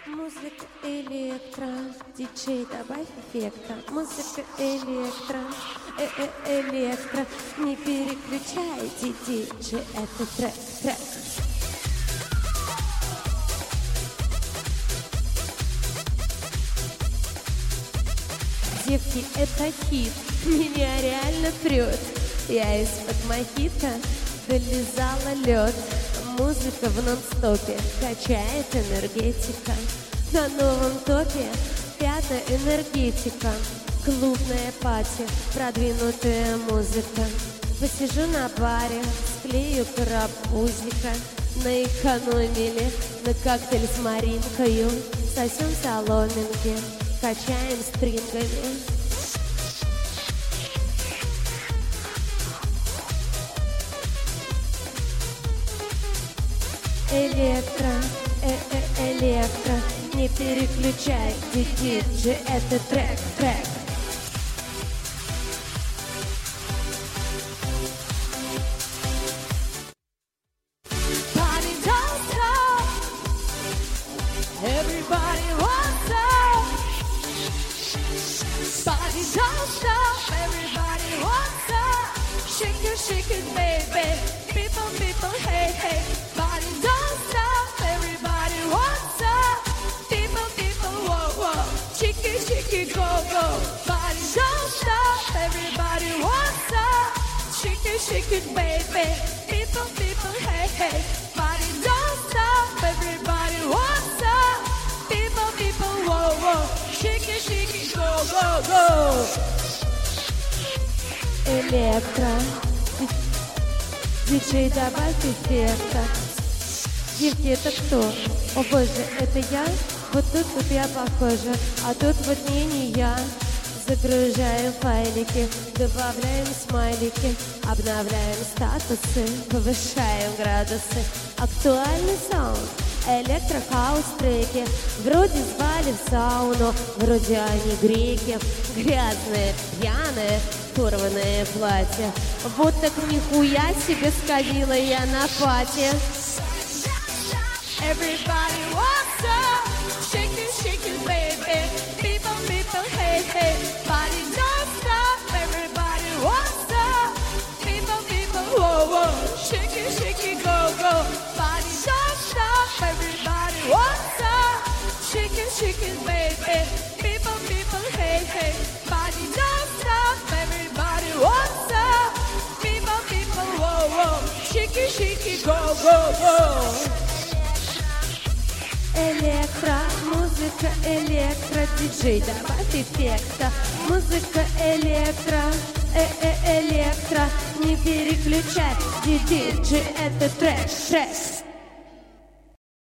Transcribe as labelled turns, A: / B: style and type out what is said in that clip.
A: Музыка электро, диджей, добавь эффекта. Музыка электро, электро. Не переключайте, диджей, это трек. Девки, это хит, меня реально прет. Я из-под мохито долизала лед. Музыка в нон-стопе качает энергетика. На новом топе пятая энергетика. Клубная пати, продвинутая музыка. Посижу на баре, склею карапузика. Наэкономили на коктейль с маринкою. Сосем соломинки, качаем стрингами. Электро, электро, не переключай, диджей, это трек. Party don't stop, everybody wants up. Party don't stop, everybody wants up. Shake it, baby. People, hey. Party don't stop, everybody wants up. People, whoa. Shake it, go. Party don't stop, everybody wants up. Shake it, baby. People, hey. Party don't stop, everybody wants up. People, whoa. Shake it, go. Электро. Диджей, добавь эффекта. Девки, это кто? О боже, это я? Вот тут я похожа, а тут вот не я. Загружаем файлики, добавляем смайлики, обновляем статусы, повышаем градусы. Актуальный саунд, электро-хаус-треки. Вроде звали в сауну, вроде они греки. Грязные, пьяные, порванное платье. Вот так нихуя себе сходила я на пати. Everybody wants up, shake it, baby. People, hey. Party don't stop, everybody wants up. People, whoa. Shake it, go. Party don't stop, everybody wants up. Shake it, baby. People, hey. Party don't stop, everybody wants up. People, whoa. Shake it, go. Электро, музыка электро, диджей, добавь эффекта. Музыка электро, электро, не переключай, диджей, это трек.